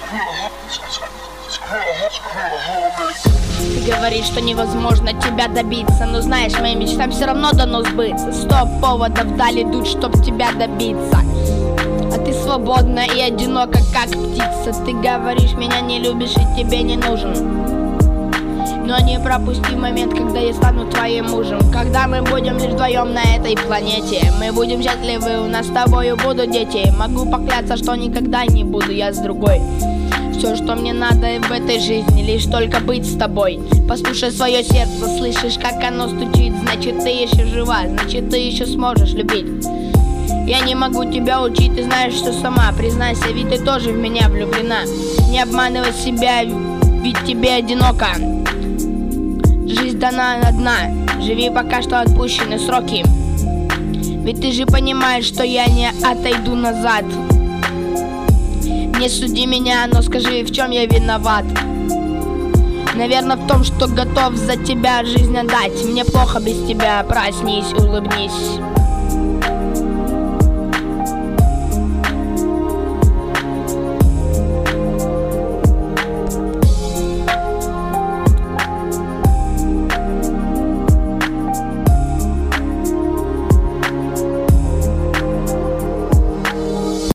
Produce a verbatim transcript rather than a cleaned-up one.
Ты говоришь, что невозможно тебя добиться, но знаешь, моим мечтам все равно дано сбыться. Сто поводов дали дуть, чтоб тебя добиться. А ты свободна и одинока, как птица. Ты говоришь, меня не любишь и тебе не нужен. Но не пропусти момент, когда я стану твоим мужем. Когда мы будем лишь вдвоем на этой планете. Мы будем счастливы, у нас с тобою будут дети. Могу поклясться, что никогда не буду я с другой. Все, что мне надо в этой жизни, лишь только быть с тобой. Послушай свое сердце, слышишь, как оно стучит. Значит, ты еще жива, значит, ты еще сможешь любить. Я не могу тебя учить, ты знаешь все сама. Признайся, ведь ты тоже в меня влюблена. Не обманывай себя, ведь тебе одиноко. Жизнь дана одна, живи пока что отпущены сроки. Ведь ты же понимаешь, что я не отойду назад. Не суди меня, но скажи, в чем я виноват. Наверное, в том, что готов за тебя жизнь отдать. Мне плохо без тебя, проснись, улыбнись.